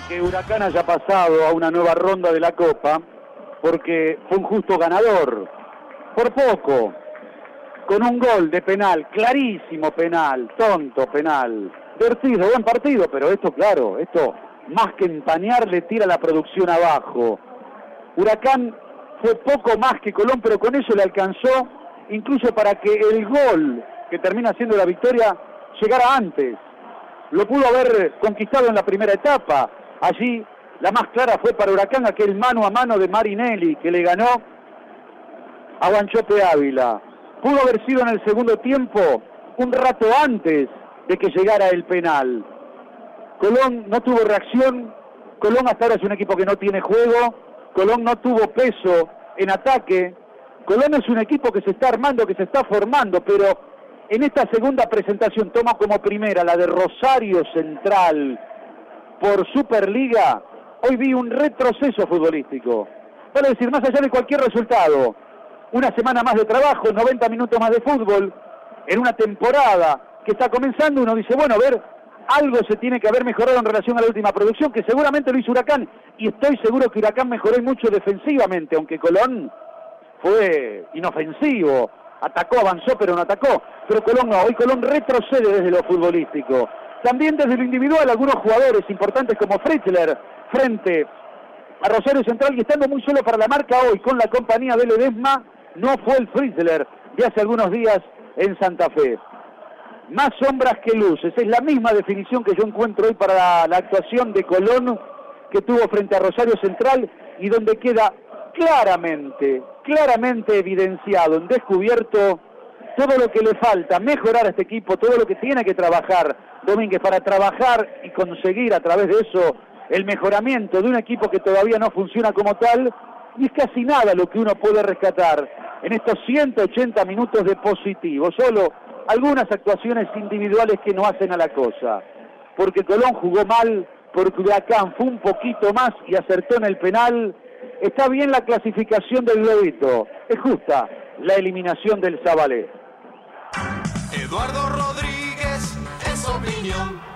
que Huracán haya pasado a una nueva ronda de la Copa, porque fue un justo ganador, por poco, con un gol de penal, clarísimo penal, tonto penal, divertido, buen partido, pero esto, claro, esto más que empañar le tira la producción abajo. Huracán fue poco más que Colón, pero con eso le alcanzó incluso para que el gol que termina siendo la victoria llegara antes. Lo pudo haber conquistado en la primera etapa. Allí la más clara fue para Huracán aquel mano a mano de Marinelli que le ganó a Wanchope Ávila. Pudo haber sido en el segundo tiempo un rato antes de que llegara el penal. Colón no tuvo reacción. Colón hasta ahora es un equipo que no tiene juego. Colón no tuvo peso en ataque. Colón es un equipo que se está armando, que se está formando, pero en esta segunda presentación toma como primera la de Rosario Central por Superliga. Hoy vi un retroceso futbolístico. Vale decir, más allá de cualquier resultado, una semana más de trabajo, 90 minutos más de fútbol, en una temporada que está comenzando, uno dice, bueno, a ver, algo se tiene que haber mejorado en relación a la última producción, que seguramente lo hizo Huracán, y estoy seguro que Huracán mejoró mucho defensivamente, aunque Colón fue inofensivo, atacó, avanzó, pero no atacó. Pero Colón no, hoy Colón retrocede desde lo futbolístico. También desde lo individual, algunos jugadores importantes como Fritzler, frente a Rosario Central, y estando muy solo para la marca hoy con la compañía de Ledesma, no fue el Fritzler de hace algunos días en Santa Fe. Más sombras que luces, es la misma definición que yo encuentro hoy para la actuación de Colón que tuvo frente a Rosario Central, y donde queda claramente evidenciado, en descubierto, todo lo que le falta mejorar a este equipo, todo lo que tiene que trabajar Domínguez para trabajar y conseguir a través de eso el mejoramiento de un equipo que todavía no funciona como tal, y es casi nada lo que uno puede rescatar en estos 180 minutos de positivo, solo algunas actuaciones individuales que no hacen a la cosa, porque Colón jugó mal, porque Huracán fue un poquito más y acertó en el penal. Está bien la clasificación del globito, es justa la eliminación del Zabalé. Eduardo Rodríguez es opinión.